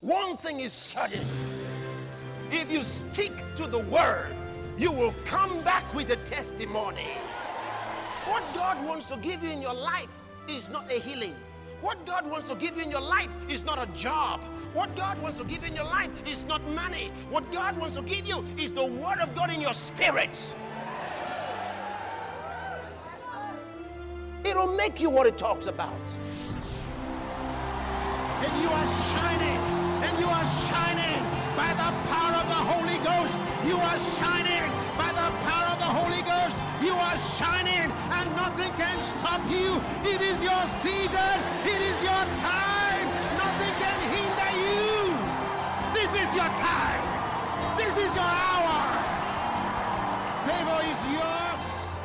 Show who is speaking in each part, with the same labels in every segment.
Speaker 1: One thing is certain. If you stick to the word, you will come back with a testimony. What God wants to give you in your life is not a healing. What God wants to give you in your life is not a job. What God wants to give you in your life is not money. What God wants to give you is the word of God in your spirit. It'll make you what it talks about.
Speaker 2: And you are shining. And you are shining by the power of the Holy Ghost. You are shining by the power of the Holy Ghost. You are shining and nothing can stop you. It is your season. It is your time. Nothing can hinder you. This is your time. This is your hour. Favor is yours.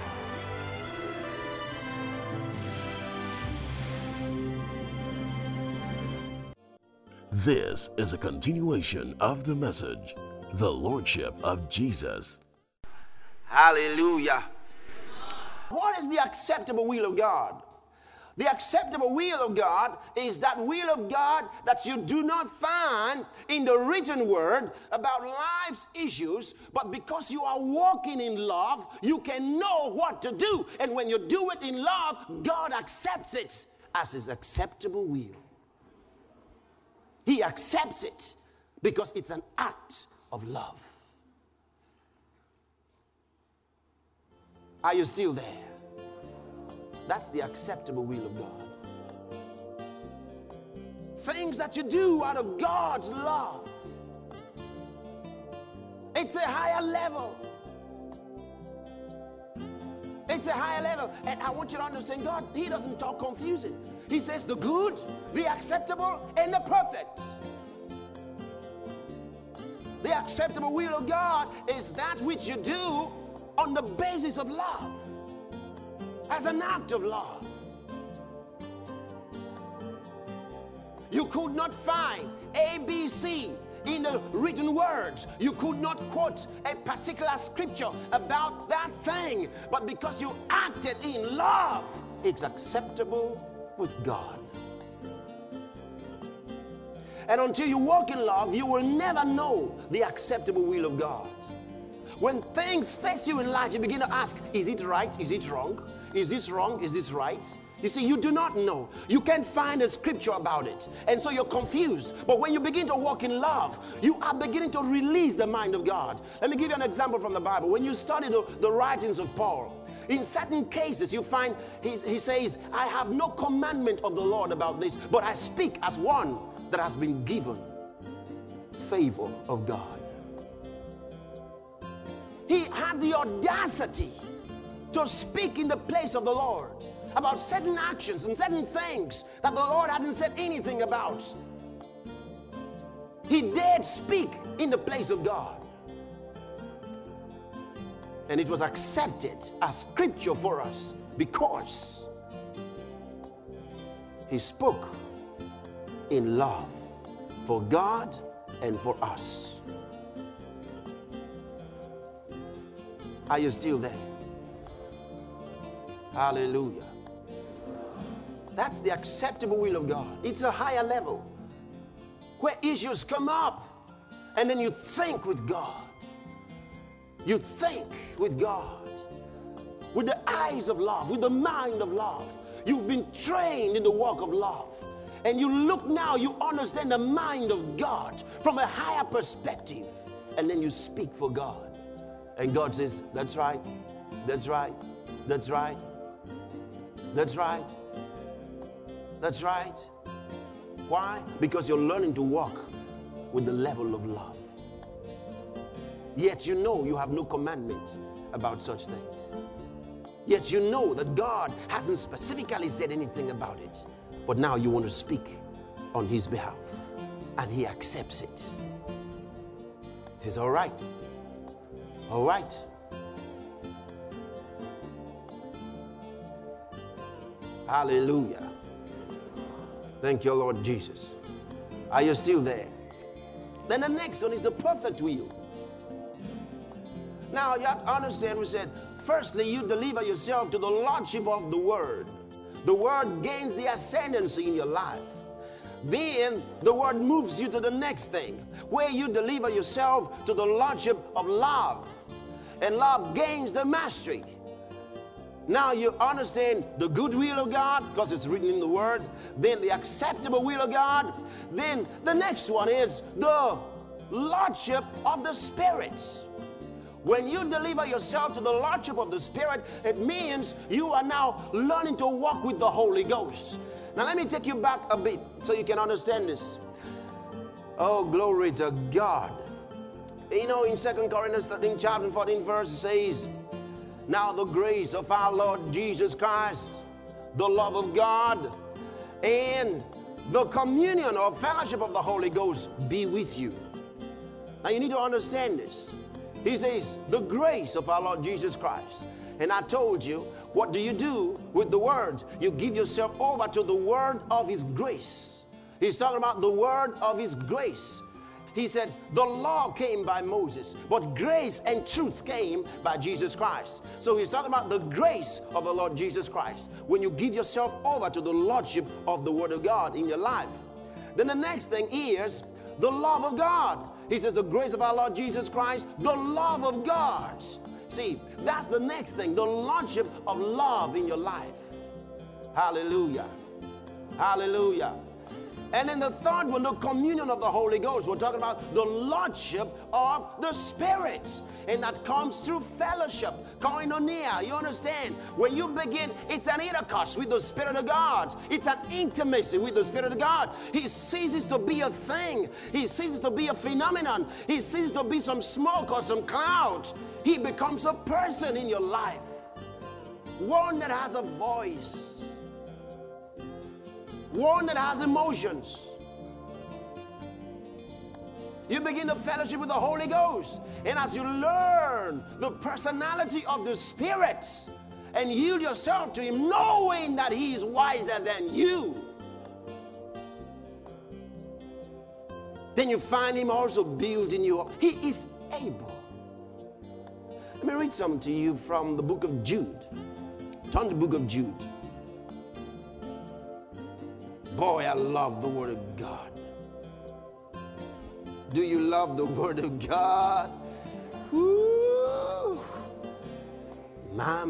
Speaker 3: This is a continuation of the message, The Lordship of Jesus.
Speaker 1: Hallelujah. What is the acceptable will of God? The acceptable will of God is that will of God that you do not find in the written word about life's issues, but because you are walking in love, you can know what to do. And when you do it in love, God accepts it as his acceptable will. He accepts it because it's an act of love. Are you still there? That's the acceptable will of God. Things that you do out of God's love. It's a higher level. It's a higher level. And I want you to understand, God, he doesn't talk confusing. He says the good, the acceptable, and the perfect. The acceptable will of God is that which you do on the basis of love, as an act of love. You could not find ABC in the written words. You could not quote a particular scripture about that thing, but because you acted in love, it's acceptable with God. And until you walk in love, you will never know the acceptable will of God. When things face you in life, you begin to ask, is it right? Is it wrong? Is this wrong? Is this right? You see, you do not know. You can't find a scripture about it. And so you're confused. But when you begin to walk in love, you are beginning to release the mind of God. Let me give you an example from the Bible. When you study the writings of Paul, in certain cases you find he says, I have no commandment of the Lord about this, but I speak as one that has been given favor of God. He had the audacity to speak in the place of the Lord about certain actions and certain things that the Lord hadn't said anything about. He dared speak in the place of God. And it was accepted as scripture for us because he spoke in love for God and for us. Are you still there? Hallelujah. That's the acceptable will of God. It's a higher level where issues come up and then you think with God. You think with God with the eyes of love, with the mind of love. You've been trained in the walk of love. And you look now, you understand the mind of God from a higher perspective. And then you speak for God. And God says, that's right, that's right, that's right, that's right, that's right. Why? Because you're learning to walk with the level of love. Yet you know you have no commandments about such things. Yet you know that God hasn't specifically said anything about it. But now you want to speak on his behalf. And he accepts it. He says, all right. All right. Hallelujah. Thank you, Lord Jesus. Are you still there? Then the next one is the perfect will. Now you have to understand, we said, firstly, you deliver yourself to the lordship of the word. The word gains the ascendancy in your life. Then the word moves you to the next thing, where you deliver yourself to the lordship of love. And love gains the mastery. Now you understand the good will of God, because it's written in the word. Then the acceptable will of God. Then the next one is the lordship of the Spirit. When you deliver yourself to the lordship of the Spirit, it means you are now learning to walk with the Holy Ghost. Now let me take you back a bit so you can understand this. Oh, glory to God. You know, in 2 Corinthians 13, chapter 14, verse, it says, now the grace of our Lord Jesus Christ, the love of God, and the communion or fellowship of the Holy Ghost be with you. Now you need to understand this. He says, the grace of our Lord Jesus Christ. And I told you, what do you do with the word? You give yourself over to the word of His grace. He's talking about the word of His grace. He said, the law came by Moses, but grace and truth came by Jesus Christ. So he's talking about the grace of the Lord Jesus Christ. When you give yourself over to the lordship of the word of God in your life. Then the next thing is the love of God. He says, the grace of our Lord Jesus Christ, the love of God. See, that's the next thing, the lordship of love in your life. Hallelujah. Hallelujah. And then the third one, the communion of the Holy Ghost. We're talking about the lordship of the Spirit. And that comes through fellowship, koinonia. You understand? When you begin, it's an intercourse with the Spirit of God. It's an intimacy with the Spirit of God. He ceases to be a thing. He ceases to be a phenomenon. He ceases to be some smoke or some cloud. He becomes a person in your life. One that has a voice. One that has emotions. You begin to fellowship with the Holy Ghost. And as you learn the personality of the Spirit and yield yourself to Him, knowing that He is wiser than you, then you find Him also building you up. He is able. Let me read something to you from the book of Jude. Turn to the book of Jude. Boy, I love the Word of God. Do you love the Word of God? Woo! My.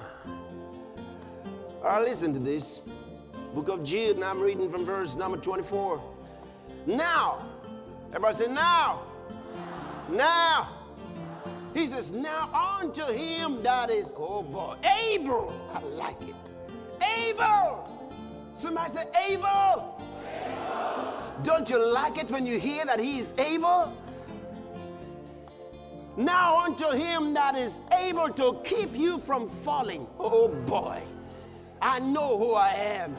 Speaker 1: All right, listen to this. Book of Jude, and I'm reading from verse number 24. Now, everybody say now. Now. He says, now unto him that is, oh boy, able. I like it. Able. Somebody say able. Able. Don't you like it when you hear that He is able? Now unto him that is able to keep you from falling. Oh boy, I know who I am.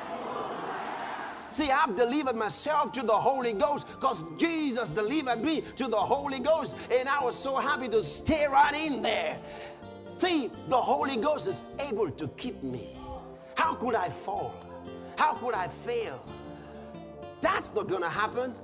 Speaker 1: See, I've delivered myself to the Holy Ghost because Jesus delivered me to the Holy Ghost, and I was so happy to stay right in there. See, the Holy Ghost is able to keep me. How could I fall? How could I fail? That's not going to happen.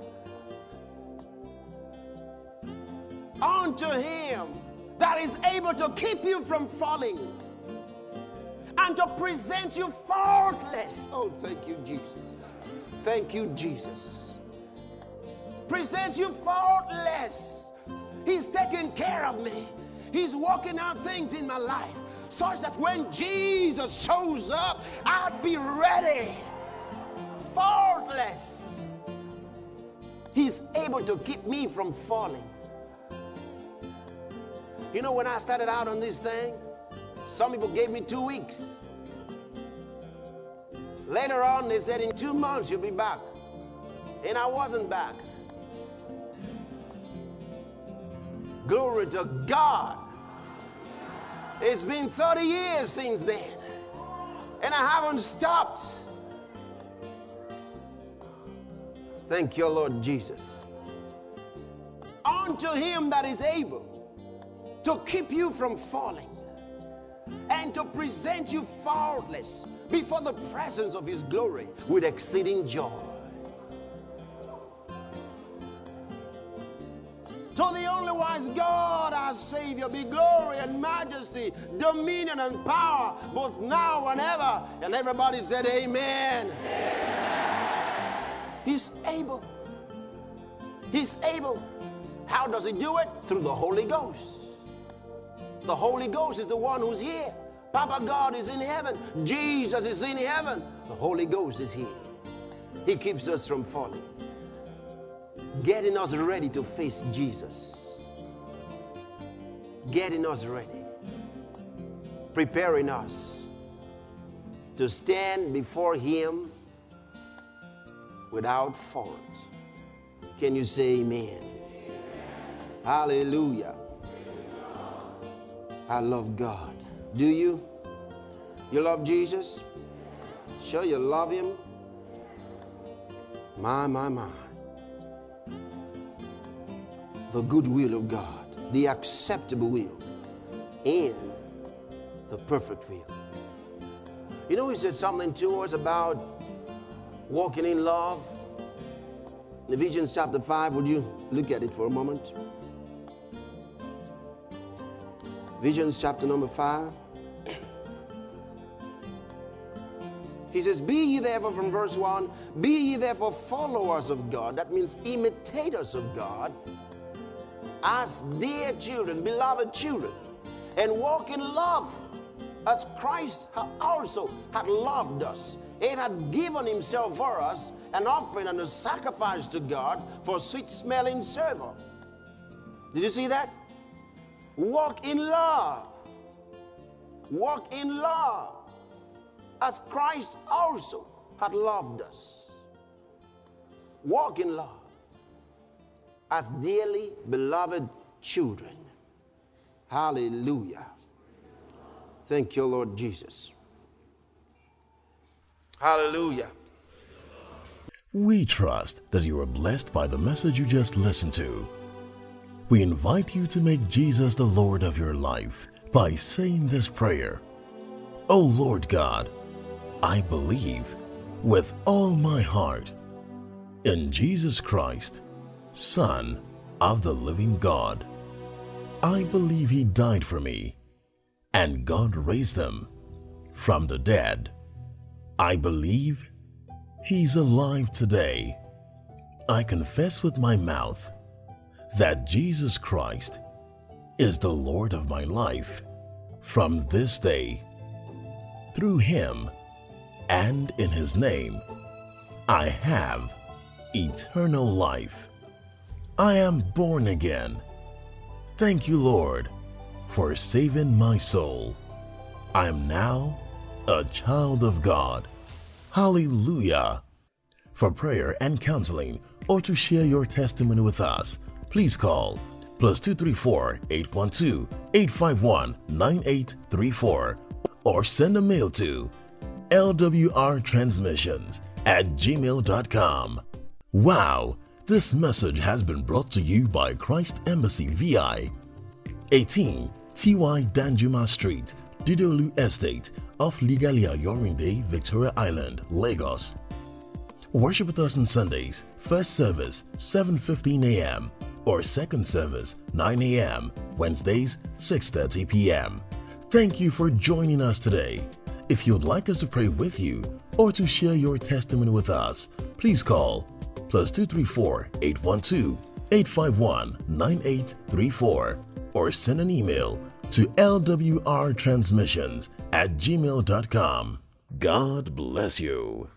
Speaker 1: Unto him that is able to keep you from falling and to present you faultless. Oh, thank you, Jesus. Thank you, Jesus. Present you faultless. He's taking care of me. He's working out things in my life such that when Jesus shows up, I'll be ready. Faultless. He's able to keep me from falling. You know, when I started out on this thing, some people gave me 2 weeks. Later on, they said in 2 months you'll be back. And I wasn't back. Glory to God. It's been 30 years since then. And I haven't stopped. Thank you, Lord Jesus. Unto him that is able to keep you from falling and to present you faultless before the presence of his glory with exceeding joy. To the only wise God, our Savior, be glory and majesty, dominion and power, both now and ever. And everybody said amen. Amen. He's able. He's able. How does he do it? Through the Holy Ghost. The Holy Ghost is the one who's here. Papa God is in heaven. Jesus is in heaven. The Holy Ghost is here. He keeps us from falling, getting us ready to face Jesus, getting us ready, preparing us to stand before Him without fault. Can you say amen? Amen. Hallelujah. I love God. Do you? You love Jesus? Sure you love Him? My. The good will of God, the acceptable will, and the perfect will. You know, He said something to us about walking in love. In Ephesians chapter 5, would you look at it for a moment? Ephesians chapter number 5. He says, be ye therefore, from verse 1, be ye therefore followers of God. That means imitators of God, as dear children, beloved children, and walk in love, as Christ also had loved us, and had given Himself for us, an offering and a sacrifice to God for a sweet-smelling savor. Did you see that? Walk in love. Walk in love, as Christ also had loved us. Walk in love, as dearly beloved children. Hallelujah. Thank you, Lord Jesus. Hallelujah.
Speaker 3: We trust that you are blessed by the message you just listened to. We invite you to make Jesus the Lord of your life by saying this prayer. O Lord God, I believe with all my heart in Jesus Christ, Son of the living God. I believe He died for me, and God raised Him from the dead. I believe He's alive today. I confess with my mouth that Jesus Christ is the Lord of my life from this day. Through Him and in His name, I have eternal life. I am born again. Thank you, Lord, for saving my soul. I am now a child of God. Hallelujah. For prayer and counseling, or to share your testimony with us, please call +234 812 851 9834 or send a mail to lwrtransmissions@gmail.com. Wow, this message has been brought to you by Christ Embassy VI, 18 T.Y. Danjuma Street, Didolu Estate, off Ligalia Yorinde, Victoria Island, Lagos. Worship with us on Sundays, first service 7:15 a.m. or second service 9 a.m. Wednesdays 6:30 p.m. Thank you for joining us today. If you'd like us to pray with you or to share your testimony with us, please call +234 812 851 9834 or send an email to lwrtransmissions@gmail.com. God bless you.